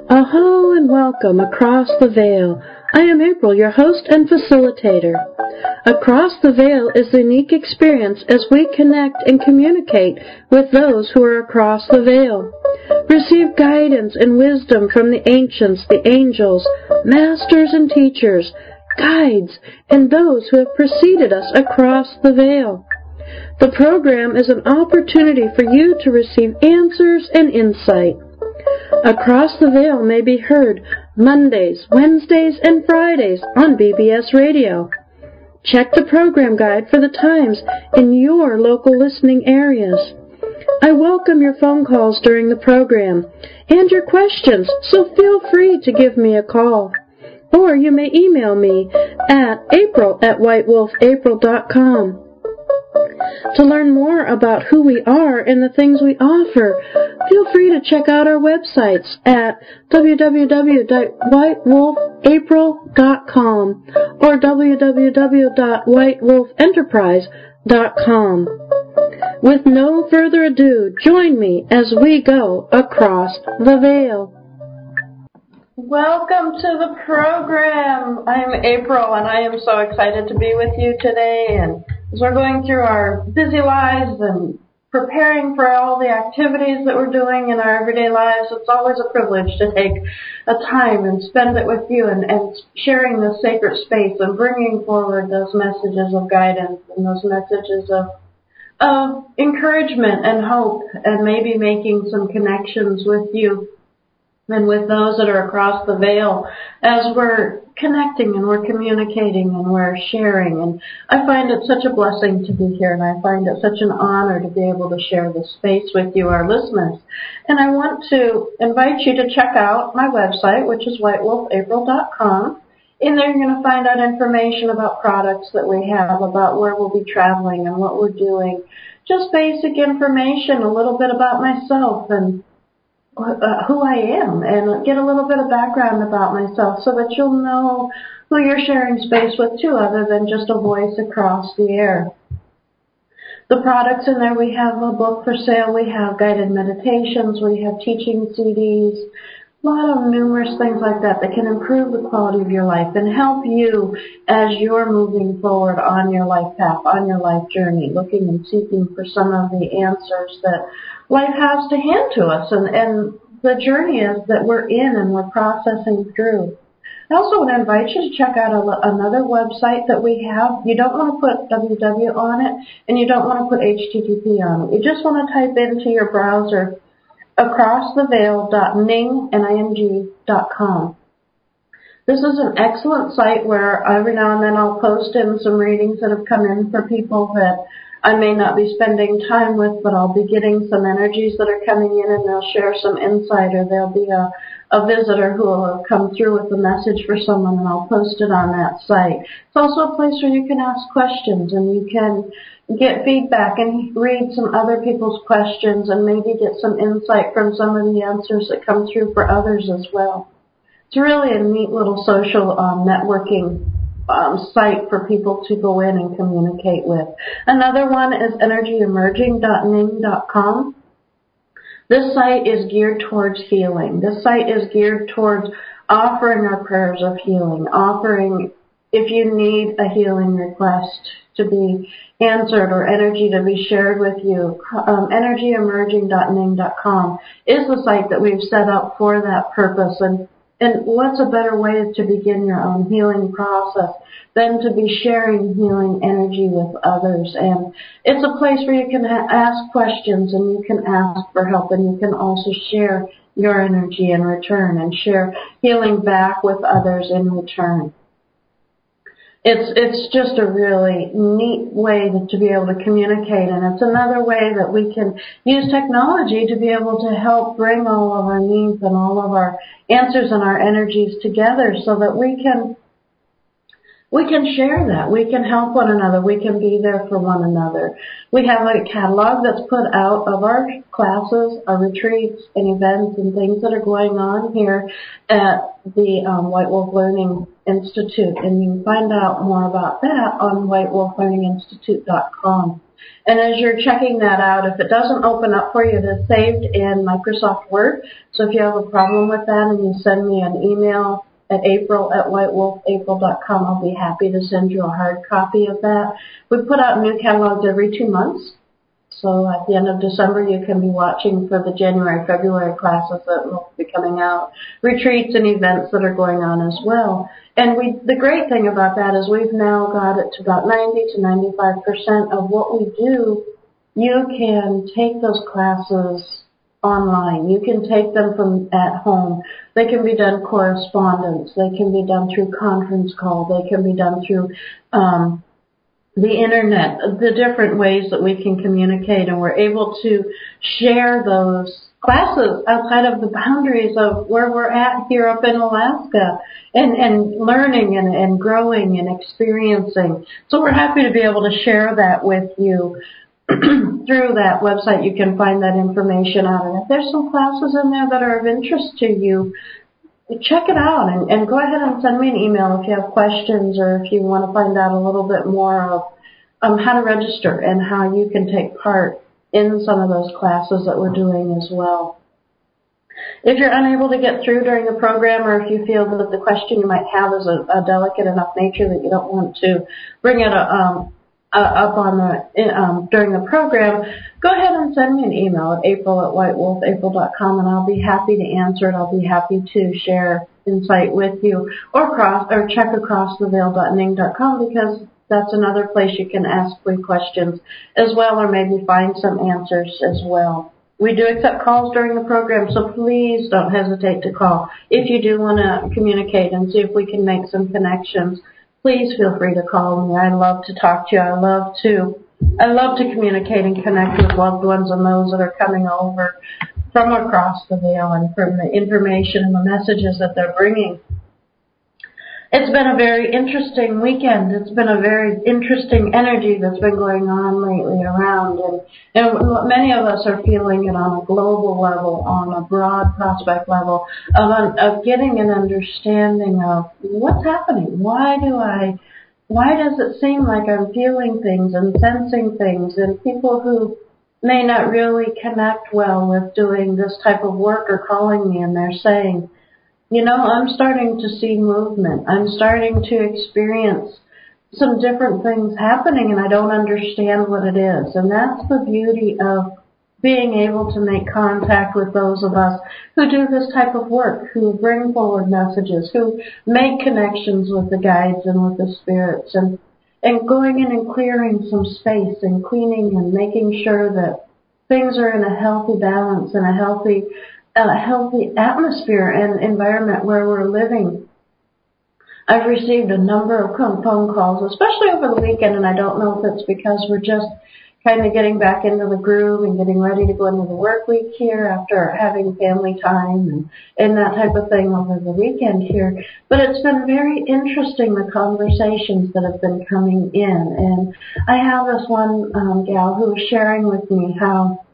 Aho and welcome across the veil. I am April, your host and facilitator. Across the Veil is a unique experience as we connect and communicate with those who are across the veil. Receive guidance and wisdom from the ancients, the angels, masters and teachers, guides, and those who have preceded us across the veil. The program is an opportunity for you to receive answers and insight. Across the Veil may be heard Mondays, Wednesdays, and Fridays on BBS Radio. Check the program guide for the times in your local listening areas. I welcome your phone calls during the program and your questions, so feel free to give me a call. Or you may email me at april@whitewolfapril.com. To learn more about who we are and the things we offer, feel free to check out our websites at www.whitewolfapril.com or www.whitewolfenterprise.com. With no further ado, join me as we go across the veil. Welcome to the program. I'm April, and I am so excited to be with you today. And as we're going through our busy lives and preparing for all the activities that we're doing in our everyday lives, it's always a privilege to take a time and spend it with you and sharing this sacred space and bringing forward those messages of guidance and those messages of encouragement and hope, and maybe making some connections with you and with those that are across the veil as we're connecting and we're communicating and we're sharing. And I find it such a blessing to be here, and I find it such an honor to be able to share this space with you, our listeners. And I want to invite you to check out my website, which is whitewolfapril.com. In there you're going to find out information about products that we have, about where we'll be traveling and what we're doing. Just basic information, a little bit about myself and who I am, and get a little bit of background about myself so that you'll know who you're sharing space with too, other than just a voice across the air. The products in there, we have a book for sale, we have guided meditations, we have teaching CDs, a lot of numerous things like that that can improve the quality of your life and help you as you're moving forward on your life path, on your life journey, looking and seeking for some of the answers that life has to hand to us, and the journey is that we're in and we're processing through. I also want to invite you to check out another website that we have. You don't want to put www on it, and you don't want to put http on it. You just want to type into your browser acrosstheveil.ning.com. This is an excellent site where every now and then I'll post in some readings that have come in for people that I may not be spending time with, but I'll be getting some energies that are coming in, and they'll share some insight, or there'll be a visitor who will have come through with a message for someone, and I'll post it on that site. It's also a place where you can ask questions, and you can get feedback and read some other people's questions and maybe get some insight from some of the answers that come through for others as well. It's really a neat little social networking site for people to go in and communicate with. Another one is energyemerging.ning.com. This site is geared towards healing. This site is geared towards offering our prayers of healing, offering if you need a healing request to be answered or energy to be shared with you. Energyemerging.ning.com is the site that we've set up for that purpose. And what's a better way to begin your own healing process than to be sharing healing energy with others? And it's a place where you can ask questions, and you can ask for help, and you can also share your energy in return and share healing back with others in return. It's just a really neat way to be able to communicate, and it's another way that we can use technology to be able to help bring all of our needs and all of our answers and our energies together so that we can share that. We can help one another. We can be there for one another. We have a catalog that's put out of our classes, our retreats, and events and things that are going on here at the White Wolf Learning Institute. And you can find out more about that on whitewolflearninginstitute.com. And as you're checking that out, if it doesn't open up for you, it is saved in Microsoft Word. So if you have a problem with that and you send me an email at april@whitewolfapril.com, I'll be happy to send you a hard copy of that. We put out new catalogs every 2 months. So at the end of December, you can be watching for the January, February classes that will be coming out, retreats and events that are going on as well. And the great thing about that is we've now got it to about 90 to 95% of what we do. You can take those classes online. You can take them from at home. They can be done correspondence. They can be done through conference call. They can be done through the internet, the different ways that we can communicate, and we're able to share those classes outside of the boundaries of where we're at here up in Alaska and learning and growing and experiencing. So we're happy to be able to share that with you. Through that website, you can find that information out. And if there's some classes in there that are of interest to you, check it out and go ahead and send me an email if you have questions or if you want to find out a little bit more of how to register and how you can take part in some of those classes that we're doing as well. If you're unable to get through during the program, or if you feel that the question you might have is a delicate enough nature that you don't want to bring it up on during the program, go ahead and send me an email at april@whitewolfapril.com, and I'll be happy to answer it. I'll be happy to share insight with you, or check acrosstheveil.ning.com, because that's another place you can ask free questions as well, or maybe find some answers as well. We do accept calls during the program, so please don't hesitate to call. If you do want to communicate and see if we can make some connections, please feel free to call me. I love to talk to you. I love to communicate and connect with loved ones and those that are coming over from across the veil and from the information and the messages that they're bringing. It's been a very interesting weekend. It's been a very interesting energy that's been going on lately around. And many of us are feeling it on a global level, on a broad prospect level, of getting an understanding of what's happening. Why does it seem like I'm feeling things and sensing things? And people who may not really connect well with doing this type of work are calling me and they're saying, I'm starting to see movement. I'm starting to experience some different things happening, and I don't understand what it is. And that's the beauty of being able to make contact with those of us who do this type of work, who bring forward messages, who make connections with the guides and with the spirits, and going in and clearing some space and cleaning and making sure that things are in a healthy balance and a healthy atmosphere and environment where we're living. I've received a number of phone calls, especially over the weekend, and I don't know if it's because we're just kind of getting back into the groove and getting ready to go into the work week here after having family time and that type of thing over the weekend here. But it's been very interesting, the conversations that have been coming in. And I have this one gal who was sharing with me how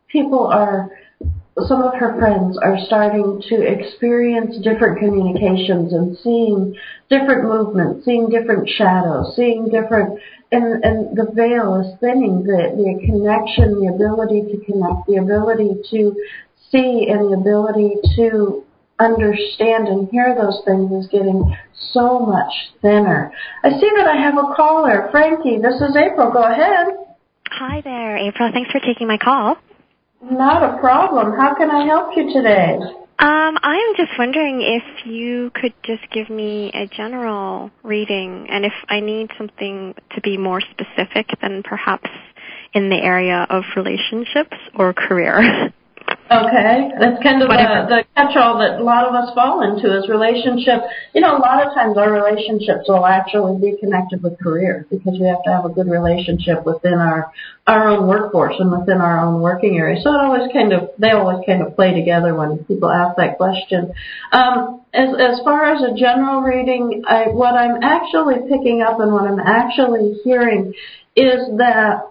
some of her friends are starting to experience different communications and seeing different movements, seeing different shadows, seeing different, and the veil is thinning, the connection, the ability to connect, the ability to see, and the ability to understand and hear those things is getting so much thinner. I see that I have a caller. Frankie, this is April. Go ahead. Hi there, April. Thanks for taking my call. Not a problem. How can I help you today? I'm just wondering if you could just give me a general reading, and if I need something to be more specific, then perhaps in the area of relationships or career. Okay, that's kind of the catch-all that a lot of us fall into is relationship. A lot of times our relationships will actually be connected with career, because we have to have a good relationship within our own workforce and within our own working area. So they always kind of play together when people ask that question. As far as a general reading, what I'm actually picking up and what I'm actually hearing is that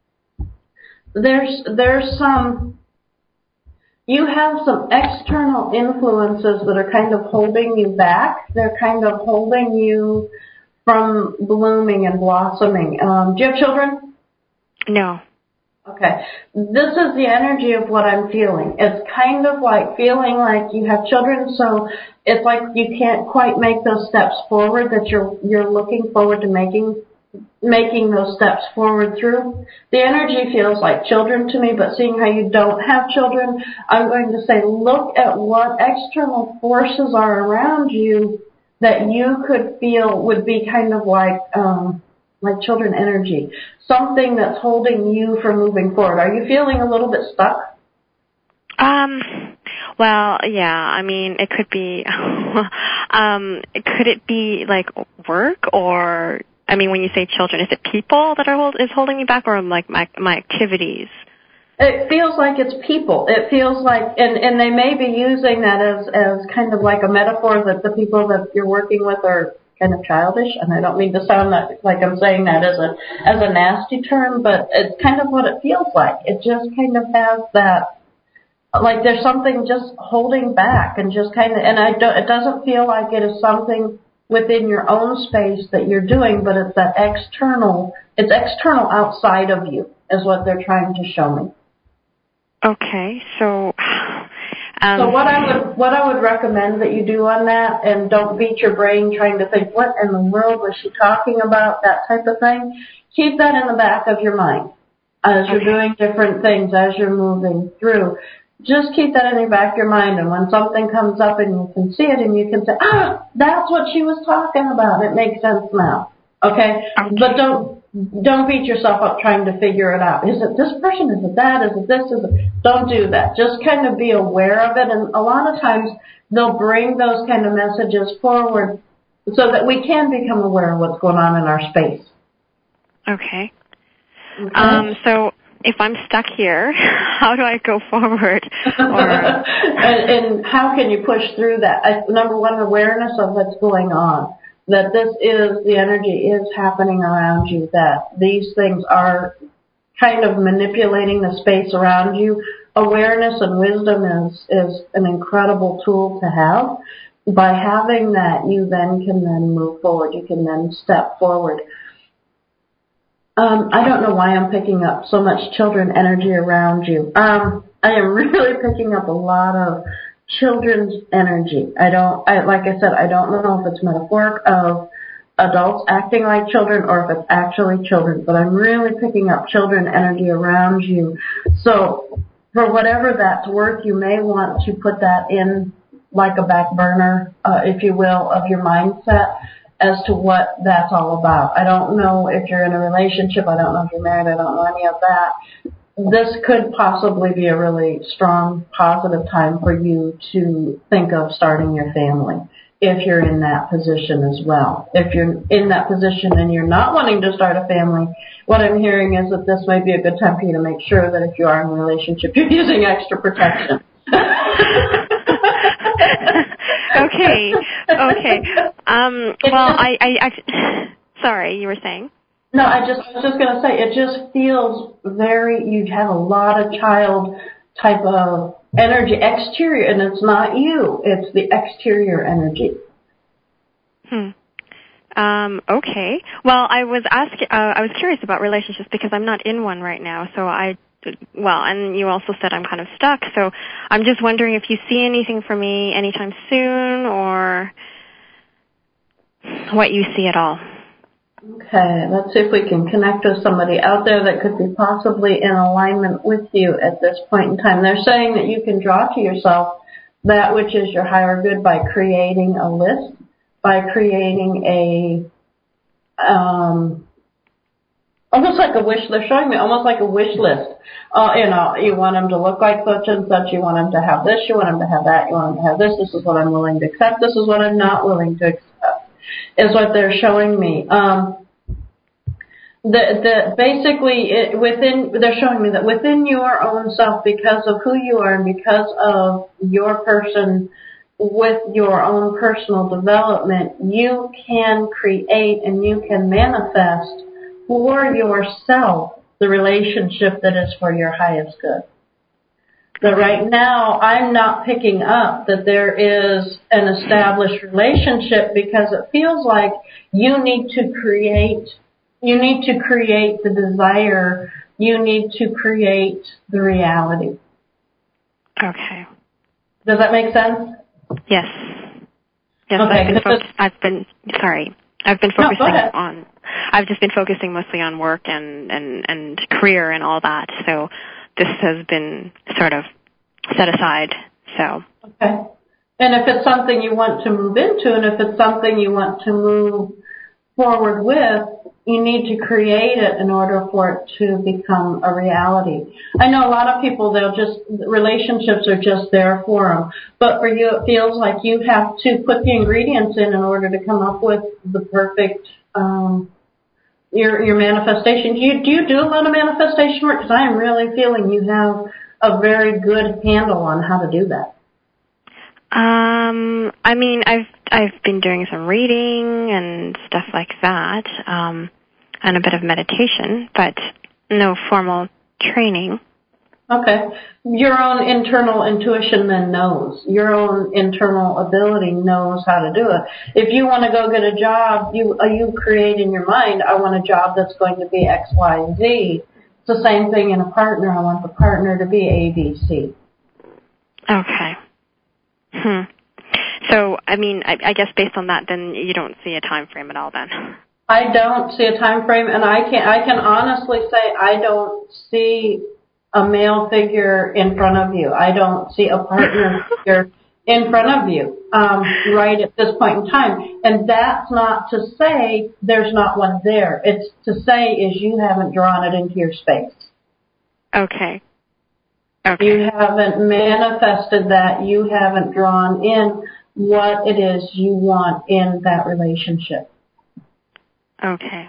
you have some external influences that are kind of holding you back. They're kind of holding you from blooming and blossoming. Do you have children? No. Okay. This is the energy of what I'm feeling. It's kind of like feeling like you have children, so it's like you can't quite make those steps forward that you're looking forward to making those steps forward through. The energy feels like children to me, but seeing how you don't have children, I'm going to say look at what external forces are around you that you could feel would be kind of like children energy. Something that's holding you from moving forward. Are you feeling a little bit stuck? Well, yeah, I mean, it could be, could it be like work or, I mean, when you say children, is it people that is holding me back or like my activities? It feels like it's people. It feels like, and they may be using that as kind of like a metaphor that the people that you're working with are kind of childish, and I don't mean to sound like I'm saying that as a nasty term, but it's kind of what it feels like. It just kind of has that, like there's something just holding back and just kind of, and it doesn't feel like it is something within your own space that you're doing, but it's that external outside of you is what they're trying to show me. Okay, so so what I would recommend that you do on that, and don't beat your brain trying to think, what in the world was she talking about, that type of thing. Keep that in the back of your mind as you're doing different things, as you're moving through. Just keep that in the back of your mind, and when something comes up and you can see it and you can say, that's what she was talking about. It makes sense now. Okay? But don't beat yourself up trying to figure it out. Is it this person? Is it that? Is it this? Don't do that. Just kind of be aware of it. And a lot of times they'll bring those kind of messages forward so that we can become aware of what's going on in our space. Okay. So if I'm stuck here, how do I go forward? And how can you push through that? Number one, awareness of what's going on. That the energy is happening around you, that these things are kind of manipulating the space around you. Awareness and wisdom is an incredible tool to have. By having that, you then can move forward. You can then step forward. I don't know why I'm picking up so much children energy around you. I am really picking up a lot of children's energy. Like I said, I don't know if it's metaphoric of adults acting like children or if it's actually children, but I'm really picking up children energy around you. So for whatever that's worth, you may want to put that in like a back burner, if you will, of your mindset as to what that's all about. I don't know if you're in a relationship. I don't know if you're married. I don't know any of that. This could possibly be a really strong, positive time for you to think of starting your family if you're in that position as well. If you're in that position and you're not wanting to start a family, what I'm hearing is that this might be a good time for you to make sure that if you are in a relationship, you're using extra protection. Okay. Well, I sorry, you were saying? No, I was just going to say, it just feels you have a lot of child type of energy, exterior, and it's not you, it's the exterior energy. Okay. Well, I was curious about relationships because I'm not in one right now, so and you also said I'm kind of stuck, so I'm just wondering if you see anything for me anytime soon or what you see at all. Okay, let's see if we can connect with somebody out there that could be possibly in alignment with you at this point in time. They're saying that you can draw to yourself that which is your higher good by creating a list, by creating almost like a wish. They're showing me almost like a wish list. You want them to look like such and such. You want them to have this. You want them to have that. You want them to have this. This is what I'm willing to accept. This is what I'm not willing to accept. Is what they're showing me. They're showing me that within your own self, because of who you are and because of your person with your own personal development, you can create and you can manifest for yourself the relationship that is for your highest good. But right now, I'm not picking up that there is an established relationship because it feels like you need to create the desire you need to create the reality. Okay. Does that make sense? Yes. Yes, Okay. I've been focusing on, I've just been focusing mostly on work and career and all that. So this has been sort of set aside. So. Okay. And if it's something you want to move into, and if it's something you want to move forward with, you need to create it in order for it to become a reality. I know a lot of people, relationships are just there for them. But for you, it feels like you have to put the ingredients in order to come up with the perfect, your manifestation. Do you do a lot of manifestation work? Because I am really feeling you have a very good handle on how to do that. I mean, I've been doing some reading and stuff like that, and a bit of meditation, but no formal training. Okay. Your own internal intuition then knows. Your own internal ability knows how to do it. If you want to go get a job, you create in your mind, I want a job that's going to be X, Y, and Z. It's the same thing in a partner. I want the partner to be A, B, C. Okay. So, I mean, I guess based on that, then you don't see a time frame at all then? I don't see a time frame, and I can honestly say I don't see a male figure in front of you. I don't see a partner figure in front of you right at this point in time. And that's not to say there's not one there. It's to say is you haven't drawn it into your space. Okay. You haven't manifested that. You haven't drawn in what it is you want in that relationship. Okay.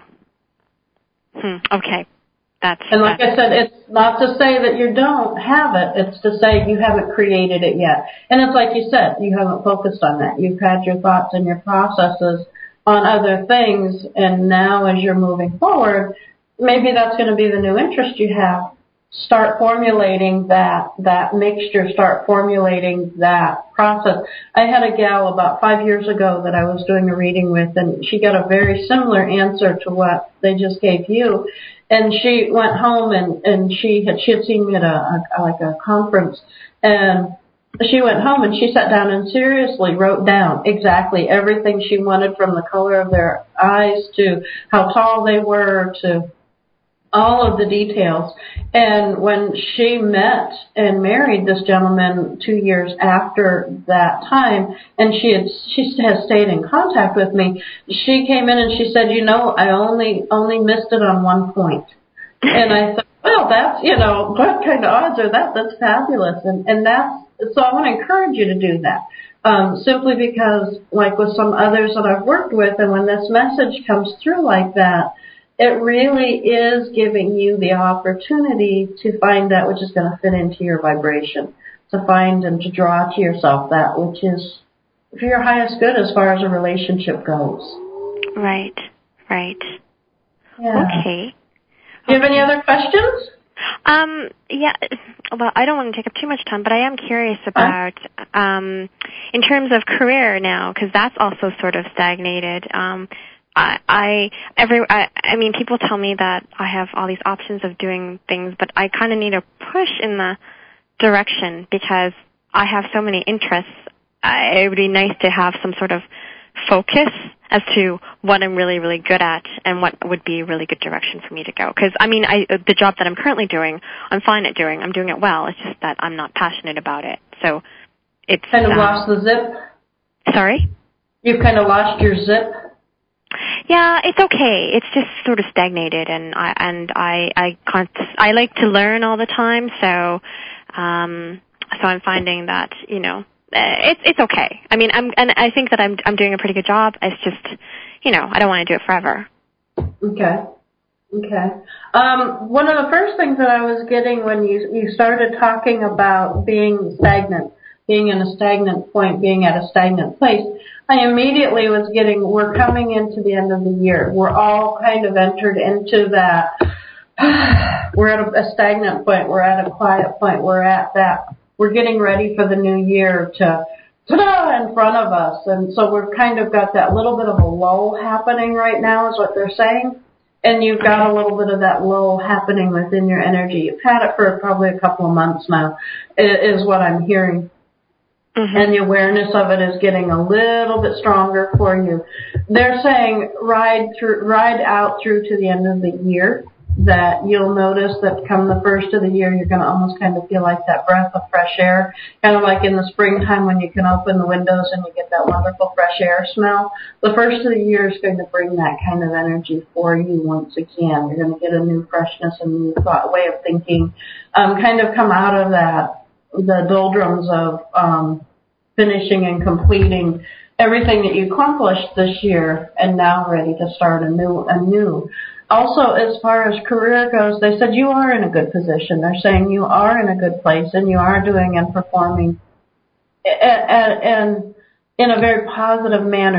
Okay. And like I said, it's not to say that you don't have it. It's to say you haven't created it yet. And it's like you said, you haven't focused on that. You've had your thoughts and your processes on other things. And now as you're moving forward, maybe that's going to be the new interest you have. Start formulating that mixture, start formulating that process. I had a gal about 5 years ago that I was doing a reading with, and she got a very similar answer to what they just gave you. And she went home and she had seen me at a conference, and she went home and she sat down and seriously wrote down exactly everything she wanted, from the color of their eyes to how tall they were to all of the details. And when she met and married this gentleman 2 years after that time, and she has stayed in contact with me, she came in and she said, I only missed it on one point. And I thought, well, that's, what kind of odds are that? That's fabulous. And so I want to encourage you to do that. Simply because, like with some others that I've worked with, and when this message comes through like that, it really is giving you the opportunity to find that which is going to fit into your vibration, to find and to draw to yourself that which is for your highest good as far as a relationship goes. Right. Yeah. Okay. Do you have any other questions? Yeah, well, I don't want to take up too much time, but I am curious about, in terms of career now, because that's also sort of stagnated. I mean, people tell me that I have all these options of doing things, but I kind of need a push in the direction because I have so many interests. It would be nice to have some sort of focus as to what I'm really, really good at and what would be a really good direction for me to go. Because, I mean, the job that I'm currently doing, I'm fine at doing. I'm doing it well. It's just that I'm not passionate about it. So it's... Kind of lost the zip? Sorry? You've kind of lost your zip? Yeah, it's okay. It's just sort of stagnated, and I like to learn all the time. So I'm finding that it's okay. I mean, I think that I'm doing a pretty good job. It's just I don't want to do it forever. Okay. One of the first things that I was getting when you started talking about being stagnant, being in a stagnant point, being at a stagnant place, I immediately was getting, we're coming into the end of the year. We're all kind of entered into that, we're at a stagnant point, we're at a quiet point, we're getting ready for the new year to, ta-da, in front of us. And so we're kind of got that little bit of a lull happening right now is what they're saying. and you've got a little bit of that lull happening within your energy. You've had it for probably a couple of months now, is what I'm hearing. Mm-hmm. And the awareness of it is getting a little bit stronger for you. They're saying ride out through to the end of the year, that you'll notice that come the first of the year, you're going to almost kind of feel like that breath of fresh air, kind of like in the springtime when you can open the windows and you get that wonderful fresh air smell. The first of the year is going to bring that kind of energy for you once again. You're going to get a new freshness and new thought, way of thinking, kind of come out of that, the doldrums of finishing and completing everything that you accomplished this year and now ready to start anew. Also, as far as career goes, they said you are in a good position. They're saying you are in a good place and you are doing and performing and in a very positive manner.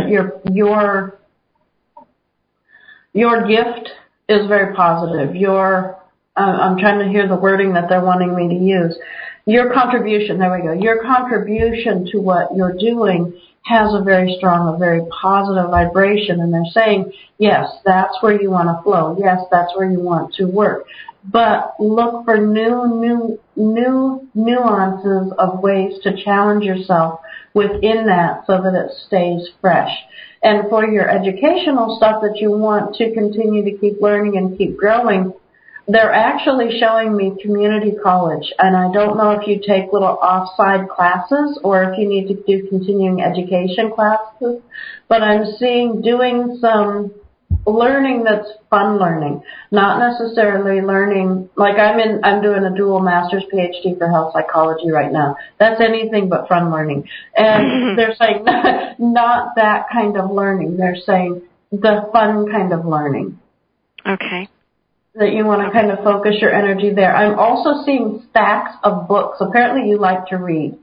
Your gift is very positive. I'm trying to hear the wording that they're wanting me to use. Your contribution, there we go. Your contribution to what you're doing has a very strong, a very positive vibration, and they're saying, yes, that's where you want to flow. Yes, that's where you want to work. But look for new nuances of ways to challenge yourself within that so that it stays fresh. And for your educational stuff that you want to continue to keep learning and keep growing, they're actually showing me community college, and I don't know if you take little off-side classes or if you need to do continuing education classes, but I'm seeing doing some learning that's fun learning, not necessarily learning, like I'm doing a dual master's PhD for health psychology right now. That's anything but fun learning. And they're saying not that kind of learning. They're saying the fun kind of learning. Okay. That you want to kind of focus your energy there. I'm also seeing stacks of books. Apparently you like to read.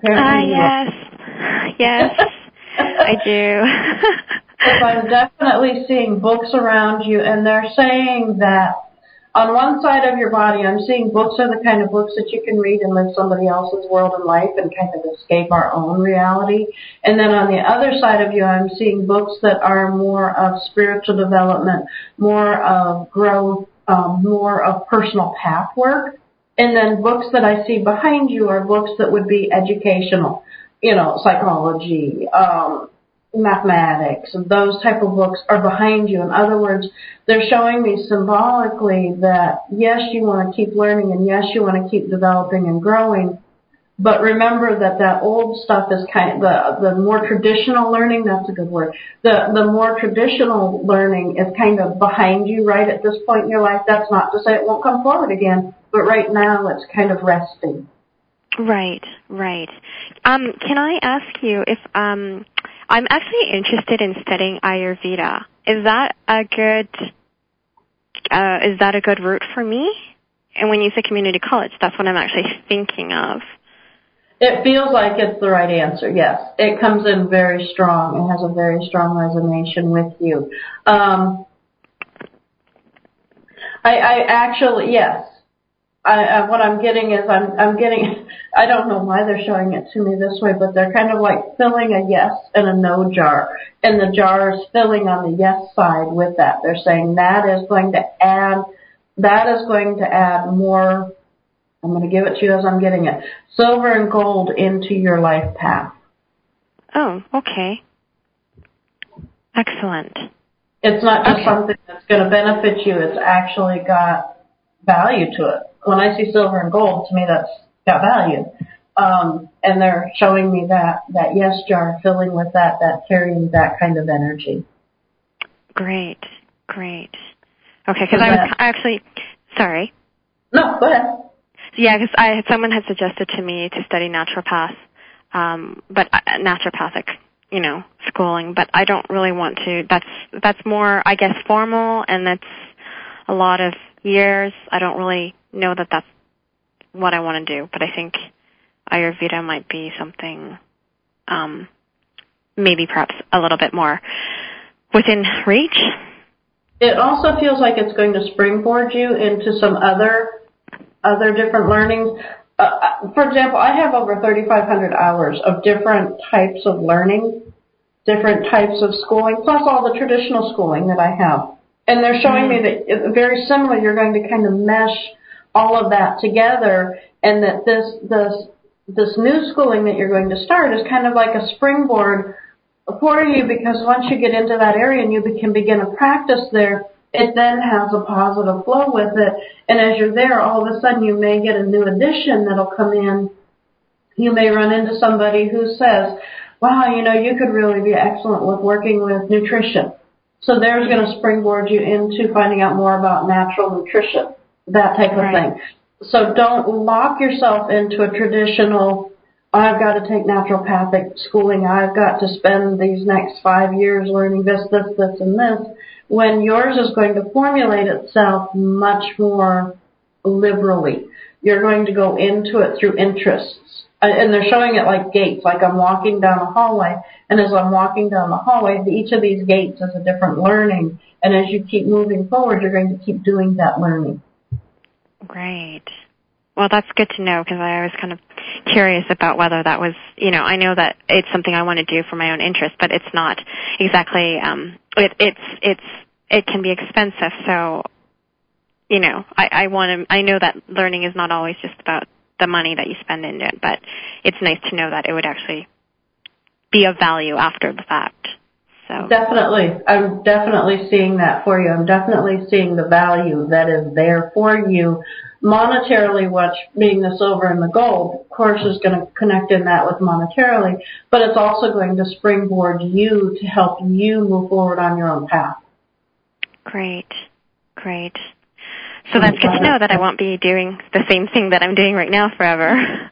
Yes, I do. Because I'm definitely seeing books around you, and they're saying that on one side of your body, I'm seeing books are the kind of books that you can read and live somebody else's world and life and kind of escape our own reality. And then on the other side of you, I'm seeing books that are more of spiritual development, more of growth, more of personal path work. And then books that I see behind you are books that would be educational, psychology, mathematics, and those type of books are behind you. In other words, they're showing me symbolically that yes, you want to keep learning and yes, you want to keep developing and growing. But remember that old stuff is kind of the more traditional learning. That's a good word. The more traditional learning is kind of behind you right at this point in your life. That's not to say it won't come forward again, but right now it's kind of resting. Right. Can I ask you if I'm actually interested in studying Ayurveda? Is that a good route for me? And when you say community college, that's what I'm actually thinking of. It feels like it's the right answer, yes. It comes in very strong. It has a very strong resonation with you. I actually, yes. What I'm getting is I'm getting, I don't know why they're showing it to me this way, but they're kind of like filling a yes and a no jar. And the jar is filling on the yes side with that. They're saying that is going to add more. I'm going to give it to you as I'm getting it. Silver and gold into your life path. Oh, okay. Excellent. It's not just something that's going to benefit you. It's actually got value to it. When I see silver and gold, to me that's got value. And they're showing me that yes jar filling with that carrying that kind of energy. Great. Okay, because I was actually, sorry. No, go ahead. Yeah, because someone had suggested to me to study naturopathic, schooling, but I don't really want to. That's more, I guess, formal, and that's a lot of years. I don't really know that that's what I want to do, but I think Ayurveda might be something, maybe perhaps a little bit more within reach. It also feels like it's going to springboard you into some other different learnings. For example, I have over 3,500 hours of different types of learning, different types of schooling, plus all the traditional schooling that I have. And they're showing me that very similar, you're going to kind of mesh all of that together, and that this new schooling that you're going to start is kind of like a springboard for you, because once you get into that area and you can begin to practice there, it then has a positive flow with it. And as you're there, all of a sudden you may get a new addition that'll come in. You may run into somebody who says, wow, you could really be excellent with working with nutrition. So there's going to springboard you into finding out more about natural nutrition, that type of thing. So don't lock yourself into a traditional, I've got to take naturopathic schooling, I've got to spend these next 5 years learning this, and this, when yours is going to formulate itself much more liberally. You're going to go into it through interests. And they're showing it like gates, like I'm walking down a hallway, and as I'm walking down the hallway, each of these gates is a different learning, and as you keep moving forward, you're going to keep doing that learning. Great. Well, that's good to know, because I was kind of curious about whether that was, I know that it's something I want to do for my own interest, but it's not exactly, it can be expensive, so, I know that learning is not always just about the money that you spend in it, but it's nice to know that it would actually be of value after the fact. So definitely. I'm definitely seeing that for you. I'm definitely seeing the value that is there for you. Monetarily, what's being the silver and the gold, of course, is going to connect in that with monetarily, but it's also going to springboard you to help you move forward on your own path. Great. So that's good to know that I won't be doing the same thing that I'm doing right now forever.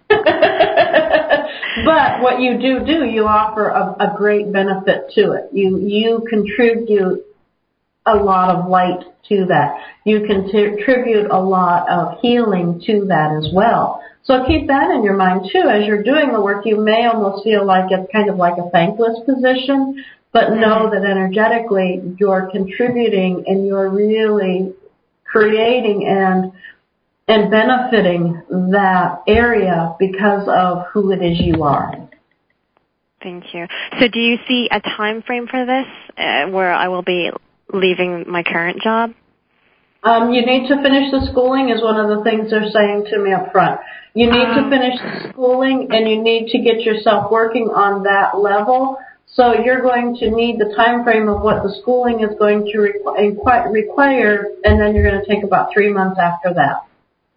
But what you do, you offer a great benefit to it. You contribute a lot of light to that. You contribute a lot of healing to that as well. So keep that in your mind too. As you're doing the work, you may almost feel like it's kind of like a thankless position, but know that energetically you're contributing and you're really creating and benefiting that area because of who it is you are. Thank you. So do you see a time frame for this where I will be leaving my current job? You need to finish the schooling is one of the things they're saying to me up front. You need to finish the schooling, and you need to get yourself working on that level. So you're going to need the time frame of what the schooling is going to require, and then you're going to take about 3 months after that.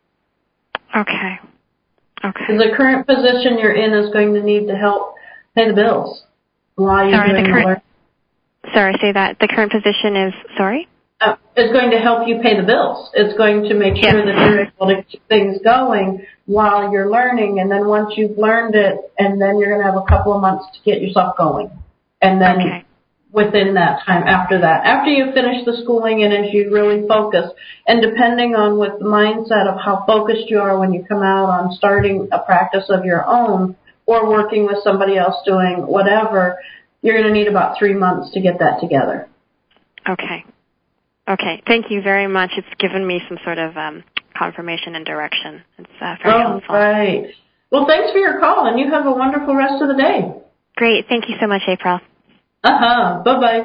Okay. The current position you're in is going to need to help pay the bills while you're doing the work. Sorry, say that. The current position is, sorry? It's going to help you pay the bills. It's going to make sure that you're able to keep things going while you're learning, and then once you've learned it, and then you're going to have a couple of months to get yourself going. And then within that time after that, after you finish the schooling and as you really focus, and depending on what the mindset of how focused you are when you come out on starting a practice of your own or working with somebody else doing whatever, you're going to need about 3 months to get that together. Okay. Thank you very much. It's given me some sort of confirmation and direction. It's very helpful. Right. Well, thanks for your call, and you have a wonderful rest of the day. Great. Thank you so much, April. Bye-bye.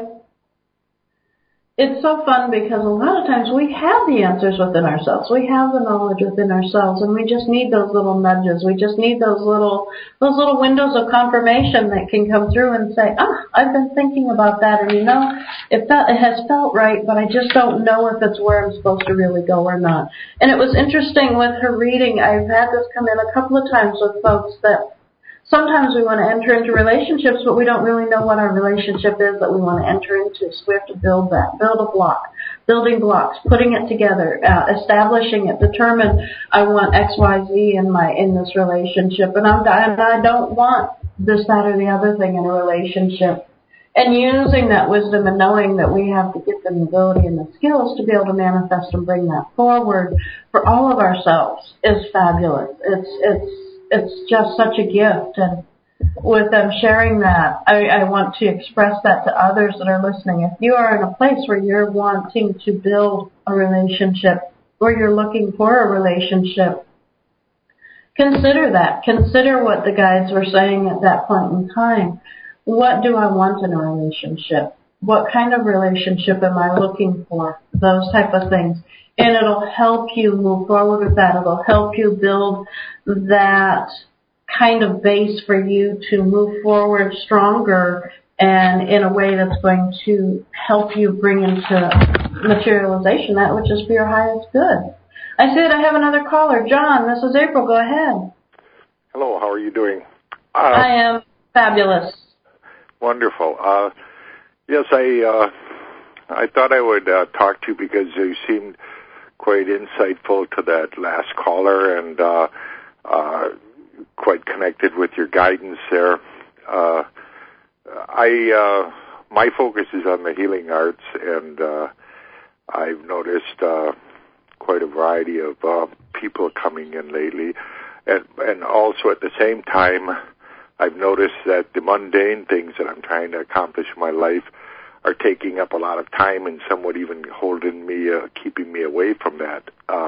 It's so fun because a lot of times we have the answers within ourselves. We have the knowledge within ourselves, and we just need those little nudges. We just need those little windows of confirmation that can come through and say, I've been thinking about that, and it has felt right, but I just don't know if it's where I'm supposed to really go or not. And it was interesting with her reading. I've had this come in a couple of times with folks that sometimes we want to enter into relationships, but we don't really know what our relationship is that we want to enter into. So we have to build building blocks, putting it together, establishing it, determine I want X, Y, Z in this relationship, and I don't want this, that, or the other thing in a relationship. And using that wisdom and knowing that we have to get the ability and the skills to be able to manifest and bring that forward for all of ourselves is fabulous. It's just such a gift, and with them sharing that, I want to express that to others that are listening. If you are in a place where you're wanting to build a relationship or you're looking for a relationship, consider that. Consider what the guides were saying at that point in time. What do I want in a relationship? What kind of relationship am I looking for? Those type of things. And it'll help you move forward with that. It'll help you build that kind of base for you to move forward stronger and in a way that's going to help you bring into materialization that which is for your highest good. I said I have another caller. John, this is April. Go ahead. Hello, how are you doing? I am fabulous. Wonderful. Yes, I thought I would talk to you because you seemed quite insightful to that last caller and quite connected with your guidance there. My focus is on the healing arts, and I've noticed quite a variety of people coming in lately. And also at the same time, I've noticed that the mundane things that I'm trying to accomplish in my life are taking up a lot of time and somewhat even holding me, keeping me away from that.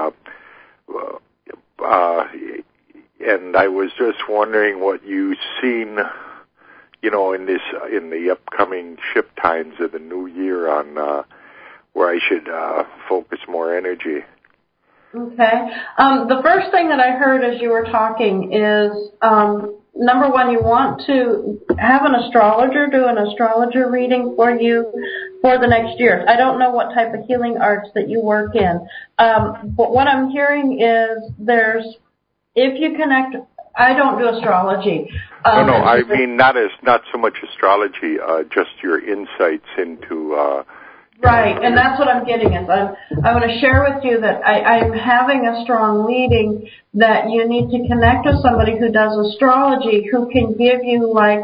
And I was just wondering what you've seen, in the upcoming shift times of the new year on where I should focus more energy. Okay. The first thing that I heard as you were talking is, number one, you want to have an astrologer do an astrologer reading for you for the next year. I don't know what type of healing arts that you work in, but what I'm hearing is if you connect, I don't do astrology. No, I mean not so much astrology, just your insights into. Right, and that's what I'm getting at. I want to share with you that I'm having a strong leading that you need to connect with somebody who does astrology who can give you like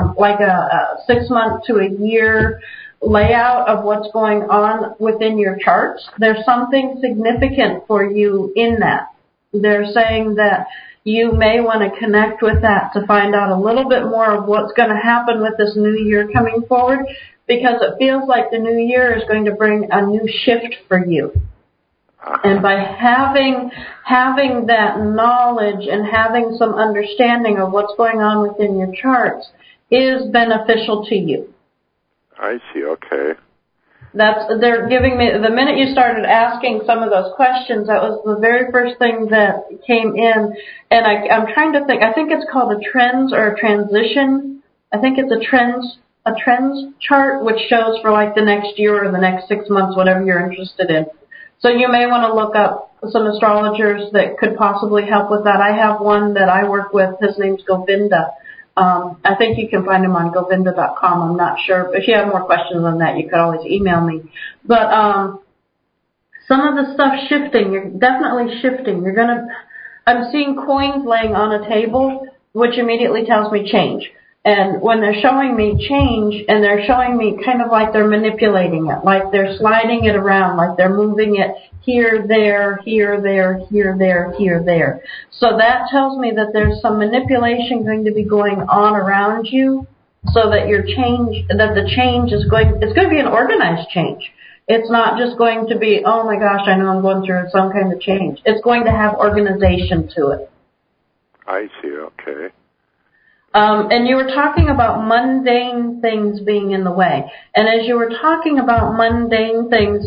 a 6 month to a year layout of what's going on within your charts. There's something significant for you in that. They're saying that you may want to connect with that to find out a little bit more of what's going to happen with this new year coming forward, because it feels like the new year is going to bring a new shift for you. And by having that knowledge and having some understanding of what's going on within your charts is beneficial to you. I see, okay. They're giving me, the minute you started asking some of those questions, that was the very first thing that came in. And I'm trying to think, I think it's called a trends or a transition. I think it's a trends chart, which shows for like the next year or the next 6 months, whatever you're interested in. So you may want to look up some astrologers that could possibly help with that. I have one that I work with. His name's Govinda. I think you can find him on govinda.com. I'm not sure. If you have more questions on that, you could always email me. But some of the stuff shifting, you're definitely shifting. I'm seeing coins laying on a table, which immediately tells me change. And when they're showing me change, and they're showing me kind of like they're manipulating it, like they're sliding it around, like they're moving it here, there, here, there, here, there, here, there. So that tells me that there's some manipulation going to be going on around you, so that the change is it's going to be an organized change. It's not just going to be, oh my gosh, I know I'm going through some kind of change. It's going to have organization to it. I see, okay. And you were talking about mundane things being in the way. And as you were talking about mundane things,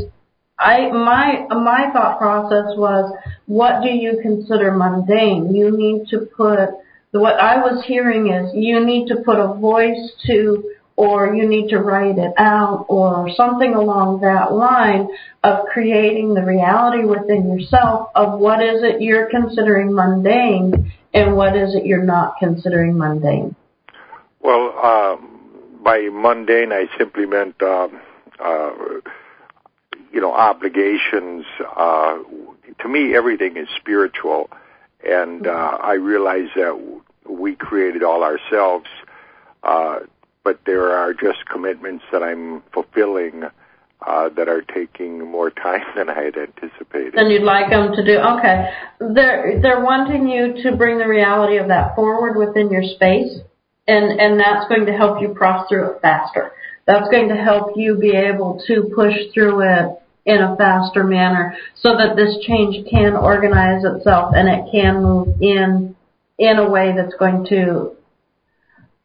my thought process was, what do you consider mundane? You need to what I was hearing is you need to put a voice to, or you need to write it out, or something along that line of creating the reality within yourself of what is it you're considering mundane and what is it you're not considering mundane. Well, by mundane, I simply meant, obligations. To me, everything is spiritual, and I realize that we created all ourselves, but there are just commitments that I'm fulfilling that are taking more time than I had anticipated. Than you'd like them to do. Okay. They're wanting you to bring the reality of that forward within your space, and that's going to help you cross through it faster. That's going to help you be able to push through it in a faster manner so that this change can organize itself and it can move in a way that's going to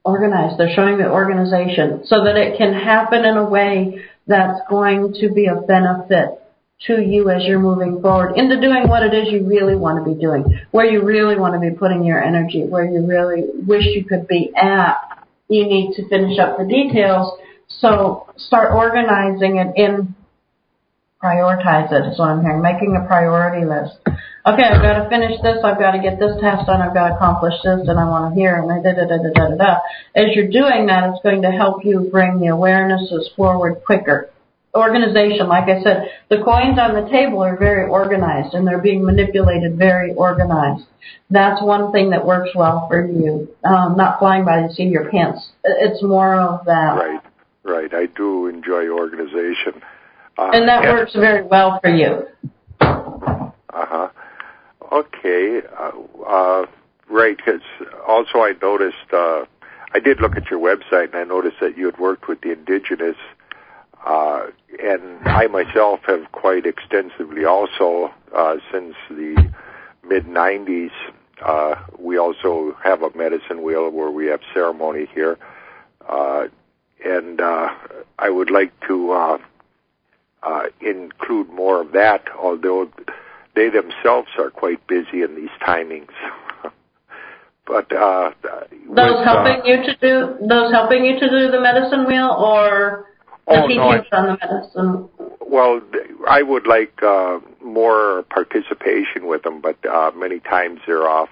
organized. They're showing the organization so that it can happen in a way that's going to be of benefit to you as you're moving forward into doing what it is you really want to be doing, where you really want to be putting your energy, where you really wish you could be at. You need to finish up the details. So start organizing it in, prioritize it is what I'm hearing, making a priority list. Okay, I've got to finish this, I've got to get this task done, I've got to accomplish this, and I want to hear, and da-da-da-da-da-da-da. As you're doing that, it's going to help you bring the awarenesses forward quicker. Organization, like I said, the coins on the table are very organized, and they're being manipulated very organized. That's one thing that works well for you. Not flying by the seat of your pants. It's more of that. Right. I do enjoy organization. And that works very well for you. Uh-huh. Okay. Right, because also I noticed, I did look at your website, and I noticed that you had worked with the indigenous, and I myself have quite extensively also, since the mid-90s, we also have a medicine wheel where we have ceremony here, and I would like to include more of that, although they themselves are quite busy in these timings. But those helping you to do the medicine wheel, or the teachings on the medicine? Well, I would like more participation with them, but many times they're off,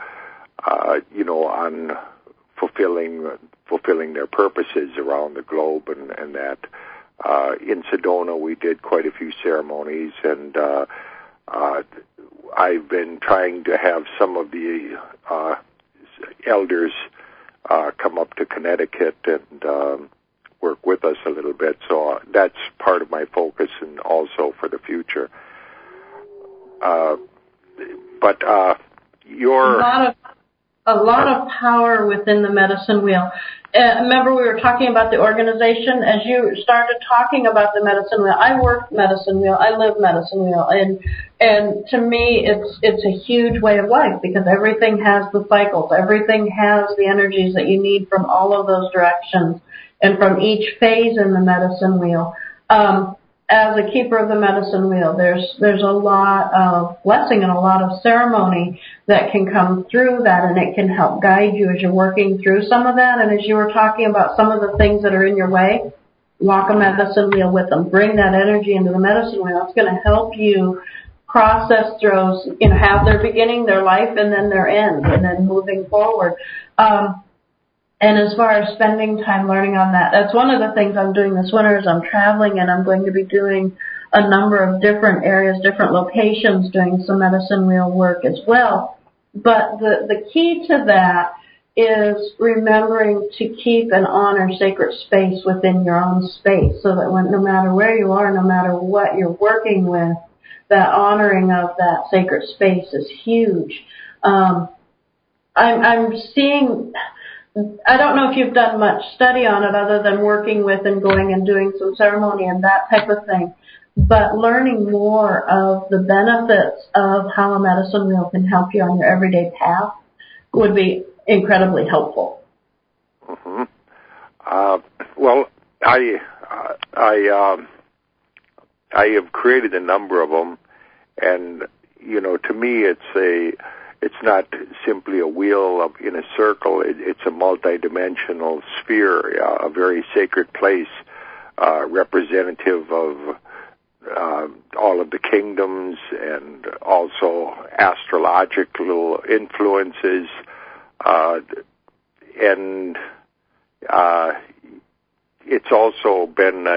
on fulfilling their purposes around the globe, and that. In Sedona, we did quite a few ceremonies, and I've been trying to have some of the elders come up to Connecticut and work with us a little bit. So that's part of my focus, and also for the future. But a lot of power within the medicine wheel. Remember, we were talking about the organization. As you started talking about the medicine wheel, I work medicine wheel, I live medicine wheel, and to me, it's a huge way of life, because everything has the cycles, everything has the energies that you need from all of those directions, and from each phase in the medicine wheel. As a keeper of the medicine wheel, there's a lot of blessing and a lot of ceremony that can come through that, and it can help guide you as you're working through some of that. And as you were talking about some of the things that are in your way, walk a medicine wheel with them. Bring that energy into the medicine wheel. It's going to help you process those, have their beginning, their life, and then their end, and then moving forward. And as far as spending time learning on that, that's one of the things I'm doing this winter is I'm traveling, and I'm going to be doing a number of different areas, different locations, doing some medicine wheel work as well. But the key to that is remembering to keep and honor sacred space within your own space, so that no matter where you are, no matter what you're working with, that honoring of that sacred space is huge. I'm seeing... I don't know if you've done much study on it other than working with and going and doing some ceremony and that type of thing, but learning more of the benefits of how a medicine wheel can help you on your everyday path would be incredibly helpful. Mm-hmm. Well, I have created a number of them, and to me it's not simply a wheel in a circle. It's a multidimensional sphere, a very sacred place, representative of all of the kingdoms, and also astrological influences, and it's also been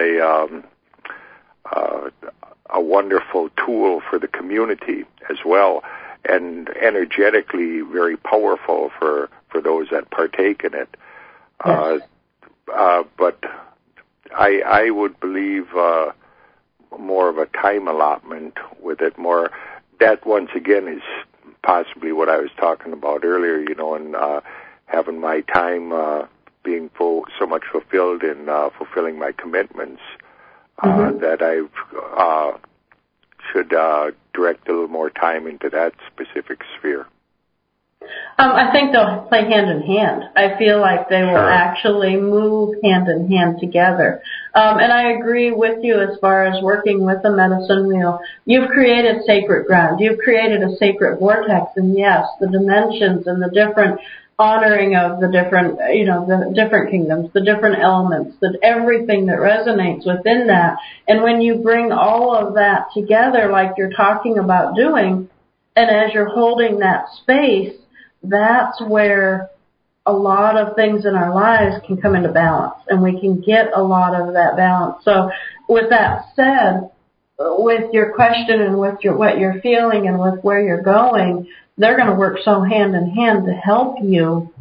a wonderful tool for the community as well, and energetically very powerful for those that partake in it. Yes. But I would believe more of a time allotment with it. More that once again is possibly what I was talking about earlier. And having my time being so much fulfilled in fulfilling my commitments, that I should direct a little more time into that specific sphere. I think they'll play hand in hand. I feel like they will actually move hand in hand together. And I agree with you as far as working with the medicine wheel. You've created sacred ground. You've created a sacred vortex. And yes, the dimensions and the different honoring of the different, the different kingdoms, the different elements, everything that resonates within that. And when you bring all of that together, like you're talking about doing, and as you're holding that space, that's where a lot of things in our lives can come into balance, and we can get a lot of that balance. So with that said, with your question and with what you're feeling and with where you're going, they're going to work so hand in hand to help you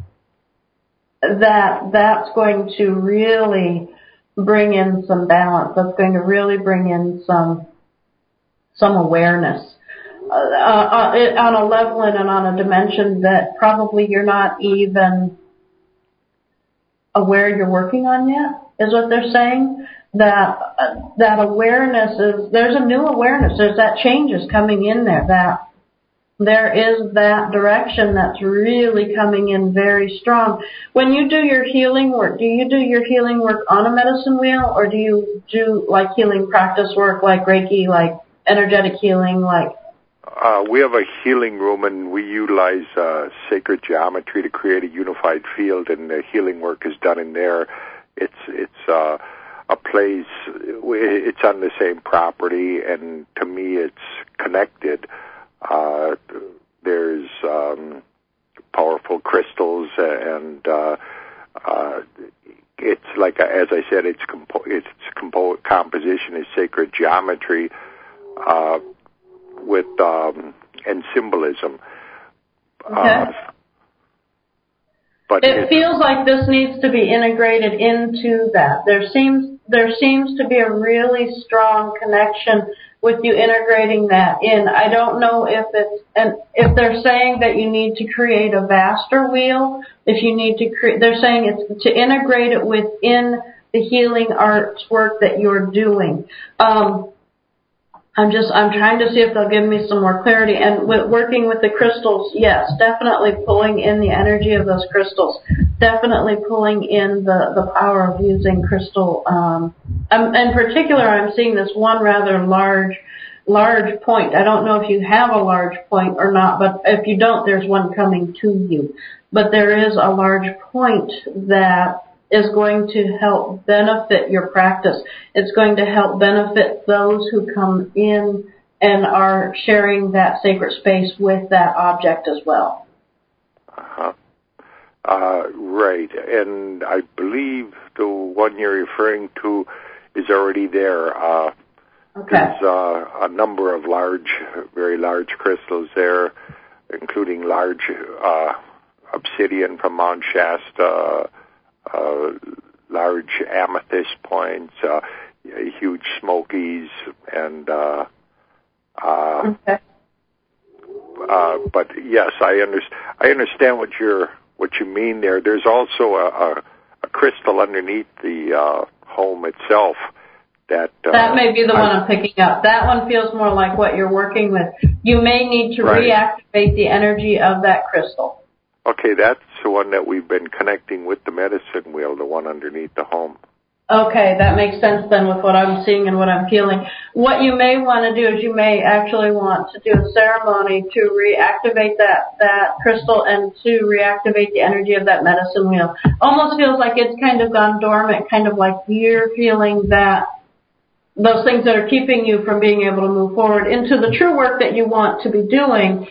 that's going to really bring in some balance. That's going to really bring in some awareness on a level and on a dimension that probably you're not even aware you're working on yet, is what they're saying. That awareness there's a new awareness. There's that change is coming in there. That there is that direction that's really coming in very strong. When you do your healing work, do you do your healing work on a medicine wheel, or do you do like healing practice work, like Reiki, like energetic healing, like? We have a healing room, and we utilize sacred geometry to create a unified field, and the healing work is done in there. It's a place. It's on the same property, and to me, it's connected. There's powerful crystals, and it's like, as I said, its composition is sacred geometry with and symbolism. Okay. But it feels like this needs to be integrated into that. There seems to be a really strong connection with you integrating that in. I don't know if they're saying that you need to create a vaster wheel, if you need to they're saying it's to integrate it within the healing arts work that you're doing. I'm trying to see if they'll give me some more clarity. And with working with the crystals, yes, definitely pulling in the energy of those crystals. Definitely pulling in the power of using crystal. In particular, I'm seeing this one rather large point. I don't know if you have a large point or not, but if you don't, there's one coming to you. But there is a large point that is going to help benefit your practice. It's going to help benefit those who come in and are sharing that sacred space with that object as well. Right. And I believe the one you're referring to is already there. Okay. There's a number of very large crystals there, including large obsidian from Mount Shasta, large amethyst points, huge smokies, and okay. But yes, I understand what you mean there. There's also a crystal underneath the home itself that may be the one I'm picking up. That one feels more like what you're working with. You may need to reactivate the energy of that crystal. Okay, that's the one that we've been connecting with the medicine wheel, the one underneath the home. Okay, that makes sense then with what I'm seeing and what I'm feeling. What you may want to do is you may actually want to do a ceremony to reactivate that crystal and to reactivate the energy of that medicine wheel. Almost feels like it's kind of gone dormant, kind of like you're feeling that those things that are keeping you from being able to move forward into the true work that you want to be doing,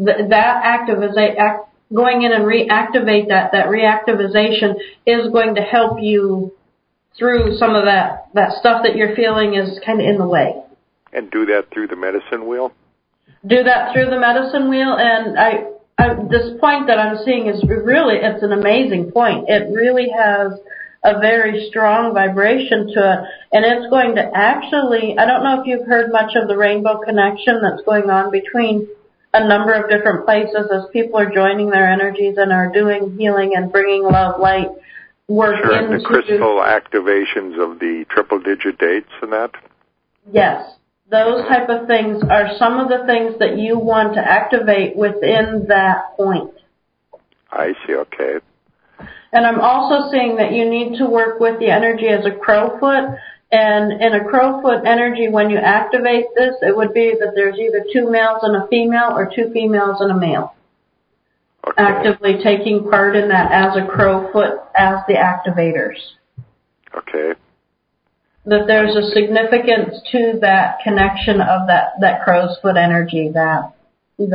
going in and reactivate that reactivation is going to help you through some of that stuff that you're feeling is kind of in the way. And do that through the medicine wheel? Do that through the medicine wheel, and this point that I'm seeing is really, it's an amazing point. It really has a very strong vibration to it, and it's going to actually, I don't know if you've heard much of the rainbow connection that's going on between a number of different places as people are joining their energies and are doing healing and bringing love, light, work into... And the crystal activations of the triple-digit dates and that? Yes. Those type of things are some of the things that you want to activate within that point. I see, okay. And I'm also seeing that you need to work with the energy as a crowfoot. And in a crowfoot energy, when you activate this, it would be that there's either 2 males and a female or 2 females and a male. Okay. Actively taking part in that as a crowfoot, as the activators. Okay. That there's a significance to that connection of that crow's foot energy, that 2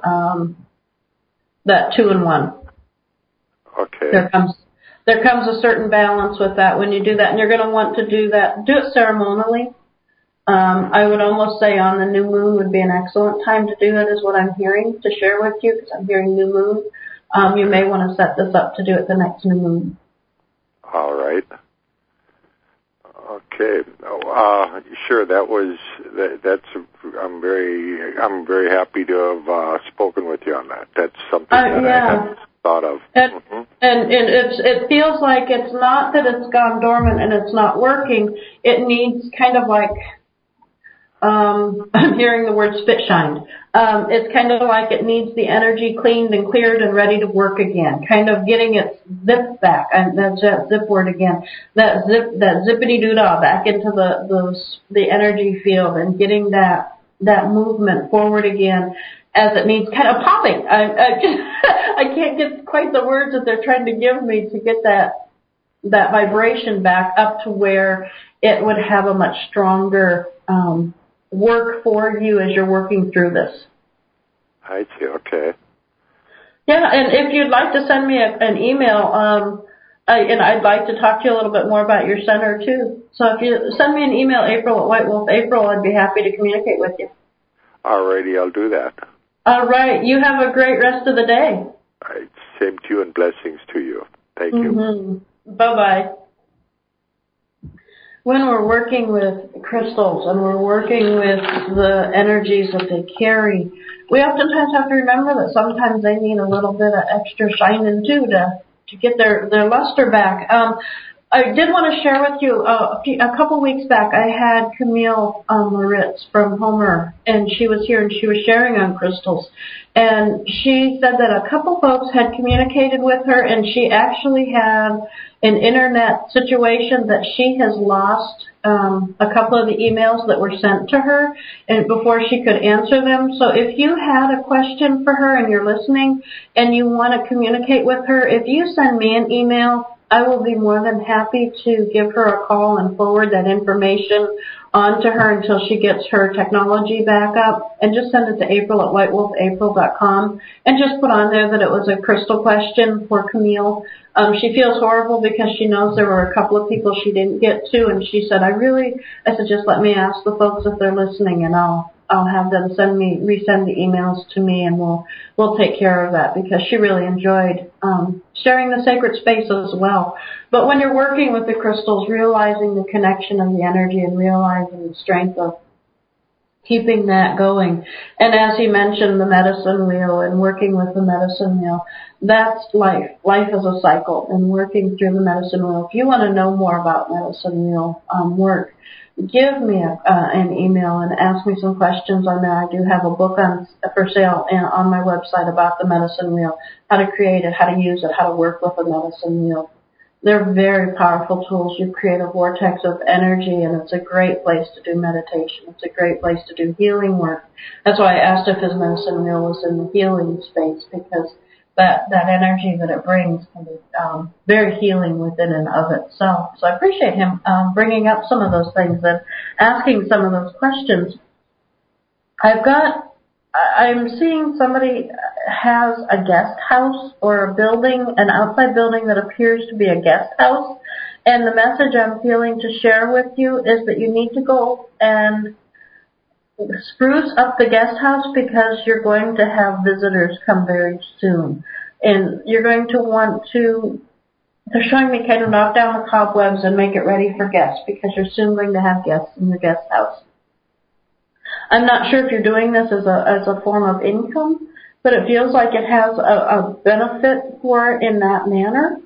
in 1. Okay. There comes a certain balance with that when you do that, and you're going to want to do it ceremonially. I would almost say on the new moon would be an excellent time to do it, is what I'm hearing, to share with you, because I'm hearing new moon. You may want to set this up to do it the next new moon. All right. Okay. Sure. I'm very happy to have spoken with you on that. That's something that I hadn't thought of. And it feels like it's not that it's gone dormant and it's not working. It needs kind of like, I'm hearing the word spit shined. It's kind of like it needs the energy cleaned and cleared and ready to work again. Kind of getting its zip back. And that's that zip word again. That zippity doo dah back into the energy field and getting that movement forward again as it needs, kind of popping. I can't get quite the words that they're trying to give me to get that vibration back up to where it would have a much stronger work for you as you're working through this. I see, okay. Yeah, and if you'd like to send me an email, and I'd like to talk to you a little bit more about your center too. So if you send me an email, April@WhiteWolfApril, I'd be happy to communicate with you. Alrighty, I'll do that. All right, you have a great rest of the day. All right, same to you and blessings to you. Thank you. Bye-bye. When we're working with crystals and we're working with the energies that they carry, we oftentimes have to remember that sometimes they need a little bit of extra shining too to get their luster back. I did want to share with you, a couple weeks back, I had Camille Moritz from Homer, and she was here and she was sharing on crystals. And she said that a couple folks had communicated with her, and she actually had an internet situation that she has lost a couple of the emails that were sent to her and before she could answer them. So if you had a question for her and you're listening and you want to communicate with her, if you send me an email, I will be more than happy to give her a call and forward that information on to her until she gets her technology back up. And just send it to April@WhiteWolfApril.com and just put on there that it was a crystal question for Camille. She feels horrible because she knows there were a couple of people she didn't get to, and she said, I said, just let me ask the folks if they're listening, and I'll have them resend the emails to me, and we'll take care of that, because she really enjoyed sharing the sacred space as well. But when you're working with the crystals, realizing the connection of the energy and realizing the strength of keeping that going. And as he mentioned, the medicine wheel and working with the medicine wheel, that's life. Life is a cycle, and working through the medicine wheel. If you want to know more about medicine wheel work, give me an email and ask me some questions on that. I do have a book for sale on my website about the medicine wheel, how to create it, how to use it, how to work with the medicine wheel. They're very powerful tools. You create a vortex of energy, and it's a great place to do meditation. It's a great place to do healing work. That's why I asked if his medicine wheel was in the healing space, because that energy that it brings can be very healing within and of itself. So I appreciate him bringing up some of those things and asking some of those questions. I'm seeing somebody has a guest house or a building, an outside building that appears to be a guest house. And the message I'm feeling to share with you is that you need to go and spruce up the guest house, because you're going to have visitors come very soon. And you're going to want to, they're showing me kind of knock down the cobwebs and make it ready for guests, because you're soon going to have guests in your guest house. I'm not sure if you're doing this as a form of income, but it feels like it has a benefit for it in that manner.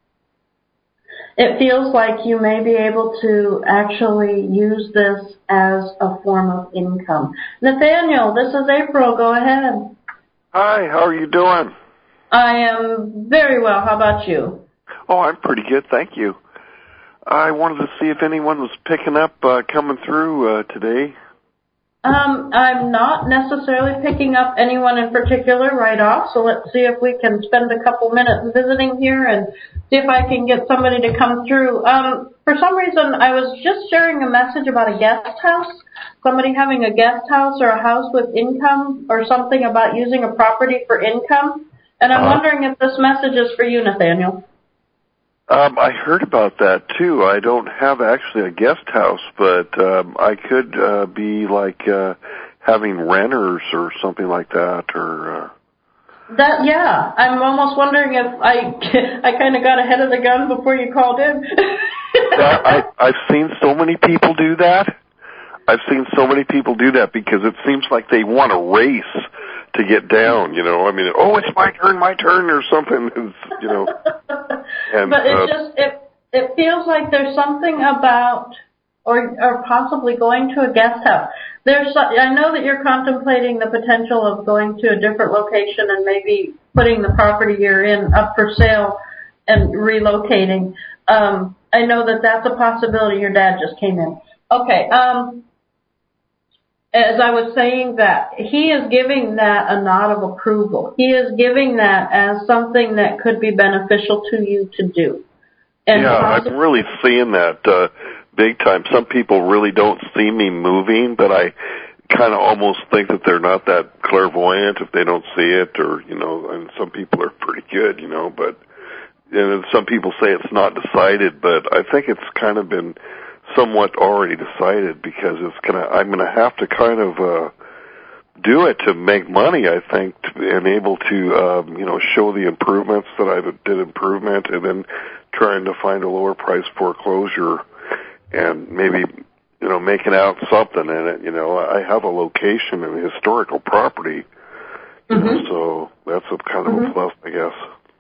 It feels like you may be able to actually use this as a form of income. Nathaniel, this is April. Go ahead. Hi, how are you doing? I am very well. How about you? Oh, I'm pretty good, thank you. I wanted to see if anyone was picking up coming through today. I'm not necessarily picking up anyone in particular right off, so let's see if we can spend a couple minutes visiting here and see if I can get somebody to come through. For some reason, I was just sharing a message about a guest house, somebody having a guest house or a house with income or something about using a property for income, and I'm wondering if this message is for you, Nathaniel. I heard about that, too. I don't have actually a guest house, but I could be like having renters or something like that. Or that, yeah. I'm almost wondering if I kind of got ahead of the gun before you called in. I've seen so many people do that. I've seen so many people do that because it seems like they want to race to get down, you know. I mean, oh, it's my turn, or something, you know. And, but it feels like there's something about, or possibly going to a guest house. I know that you're contemplating the potential of going to a different location and maybe putting the property you're in up for sale and relocating. I know that that's a possibility. Your dad just came in. Okay. As I was saying that, he is giving that a nod of approval. He is giving that as something that could be beneficial to you to do. And yeah, I'm really seeing that big time. Some people really don't see me moving, but I kind of almost think that they're not that clairvoyant if they don't see it, or, you know, and some people are pretty good, you know, but and some people say it's not decided, but I think it's kind of been somewhat already decided because I'm going to have to kind of do it to make money, I think, and able to you know, show the improvements that I did improvement, and then trying to find a lower price foreclosure and maybe, you know, making out something in it. You know, I have a location in a historical property, you know, so that's a kind of a plus, I guess.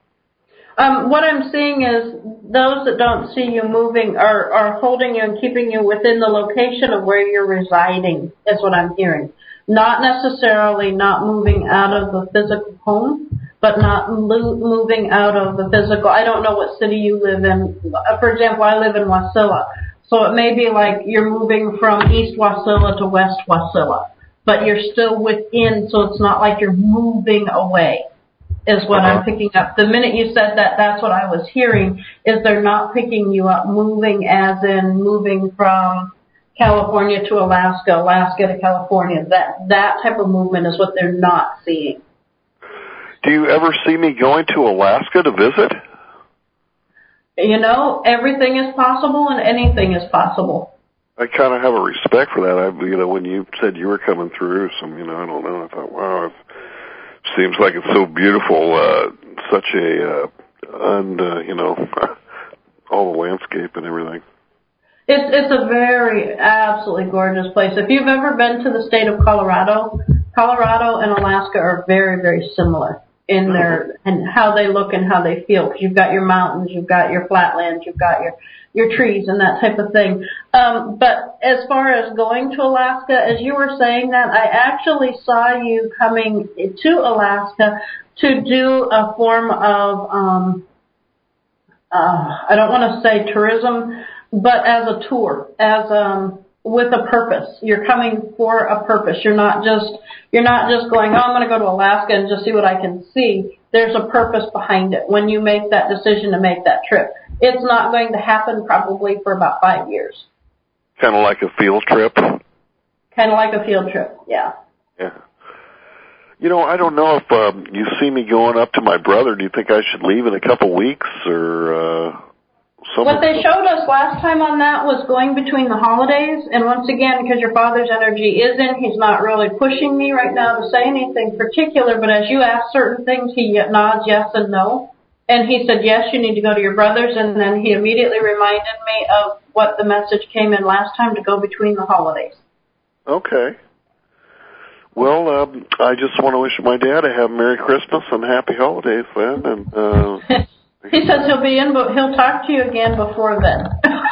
What I'm seeing is those that don't see you moving are holding you and keeping you within the location of where you're residing, is what I'm hearing. Not necessarily not moving out of the physical home, but not moving out of the physical. I don't know what city you live in. For example, I live in Wasilla. So it may be like you're moving from East Wasilla to West Wasilla, but you're still within, so it's not like you're moving away, is what I'm picking up. The minute you said that, that's what I was hearing, is they're not picking you up moving as in moving from California to Alaska, Alaska to California. That type of movement is what they're not seeing. Do you ever see me going to Alaska to visit? You know, everything is possible and anything is possible. I kind of have a respect for that. You know, when you said you were coming through, you know, I don't know, I thought, wow, it seems like it's so beautiful, such a, you know, all the landscape and everything. It's a very, absolutely gorgeous place. If you've ever been to the state of Colorado and Alaska are very, very similar in their, and how they look and how they feel. Because you've got your mountains, you've got your flatlands, you've got your trees and that type of thing. But as far as going to Alaska, as you were saying that, I actually saw you coming to Alaska to do a form of, I don't want to say tourism, but as a tour, with a purpose. You're coming for a purpose. You're not just going, oh, I'm going to go to Alaska and just see what I can see. There's a purpose behind it when you make that decision to make that trip. It's not going to happen probably for about 5 years. Kind of like a field trip? Kind of like a field trip, yeah. Yeah. You know, I don't know if you see me going up to my brother. Do you think I should leave in a couple weeks or something? What they showed us last time on that was going between the holidays, and once again, because your father's energy is in, he's not really pushing me right now to say anything particular, but as you ask certain things, he nods yes and no. And he said, yes, you need to go to your brother's, and then he immediately reminded me of what the message came in last time, to go between the holidays. Okay. Well, I just want to wish my dad a Merry Christmas and Happy Holidays then. And he says he'll be in, but he'll talk to you again before then.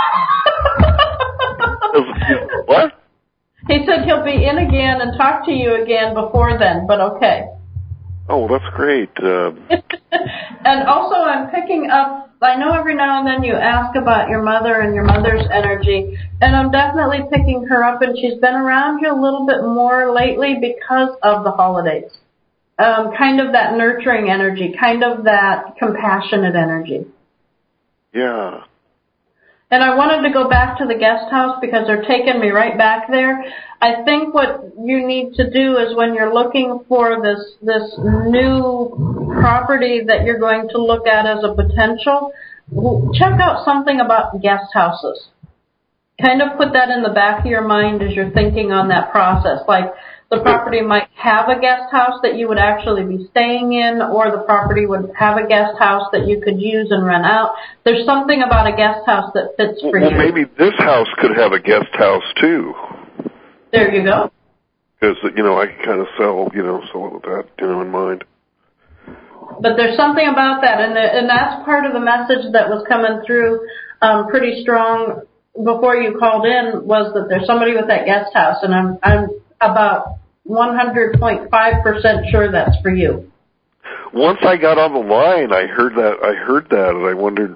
What? He said he'll be in again and talk to you again before then, but okay. Oh, well, that's great. And also I'm picking up, I know every now and then you ask about your mother and your mother's energy, and I'm definitely picking her up, and she's been around you a little bit more lately because of the holidays. Kind of that nurturing energy, kind of that compassionate energy. Yeah. And I wanted to go back to the guest house because they're taking me right back there. I think what you need to do is when you're looking for this new property that you're going to look at as a potential, check out something about guest houses. Kind of put that in the back of your mind as you're thinking on that process. Like the property might have a guest house that you would actually be staying in, or the property would have a guest house that you could use and rent out. There's something about a guest house that fits for you. Well, maybe this house could have a guest house, too. There you go. Because, I can kind of sell it with that, in mind. But there's something about that, and that's part of the message that was coming through pretty strong before you called in, was that there's somebody with that guest house, and I'm about 100.5% sure that's for you. Once I got on the line, I heard that, and I wondered,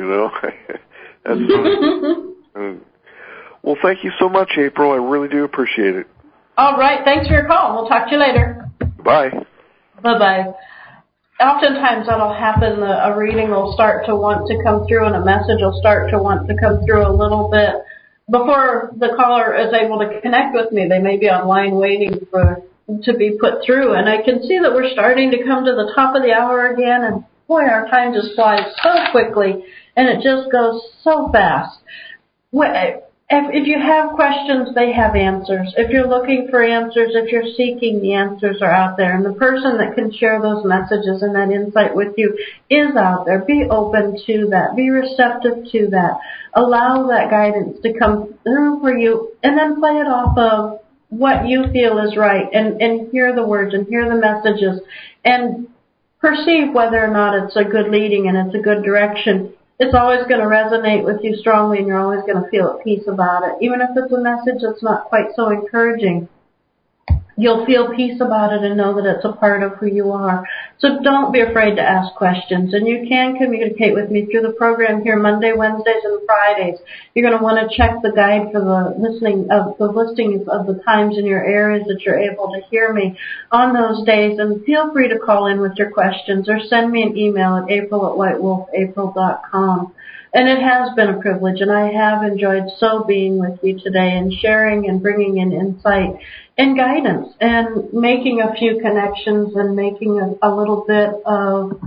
That's well, thank you so much, April. I really do appreciate it. All right. Thanks for your call. We'll talk to you later. Bye. Bye-bye. Oftentimes that'll happen. A reading will start to want to come through, and a message will start to want to come through a little bit before the caller is able to connect with me. They may be online waiting to be put through. And I can see that we're starting to come to the top of the hour again, and boy, our time just flies so quickly, and it just goes so fast. If you have questions, they have answers. If you're looking for answers, if you're seeking, the answers are out there. And the person that can share those messages and that insight with you is out there. Be open to that. Be receptive to that. Allow that guidance to come through for you, and then play it off of what you feel is right, and hear the words and hear the messages and perceive whether or not it's a good leading and it's a good direction. It's always going to resonate with you strongly, and you're always going to feel at peace about it. Even if it's a message that's not quite so encouraging, you'll feel peace about it and know that it's a part of who you are. So don't be afraid to ask questions. And you can communicate with me through the program here Monday, Wednesdays, and Fridays. You're going to want to check the guide for the listings of the times in your areas that you're able to hear me on those days. And feel free to call in with your questions or send me an email at april@whitewolfapril.com. And it has been a privilege, and I have enjoyed so being with you today and sharing and bringing in insight and guidance and making a few connections and making a little bit of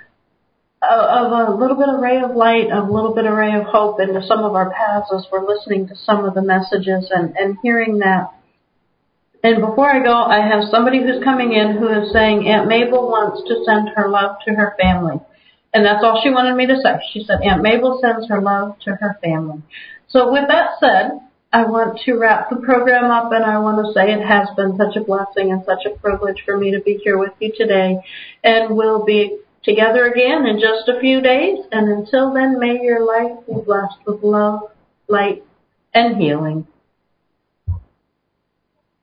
a little bit of ray of light, a little bit of ray of hope into some of our paths as we're listening to some of the messages and hearing that. And before I go, I have somebody who's coming in who is saying Aunt Mabel wants to send her love to her family. And that's all she wanted me to say. She said Aunt Mabel sends her love to her family. So with that said, I want to wrap the program up, and I want to say it has been such a blessing and such a privilege for me to be here with you today. And we'll be together again in just a few days. And until then, may your life be blessed with love, light, and healing.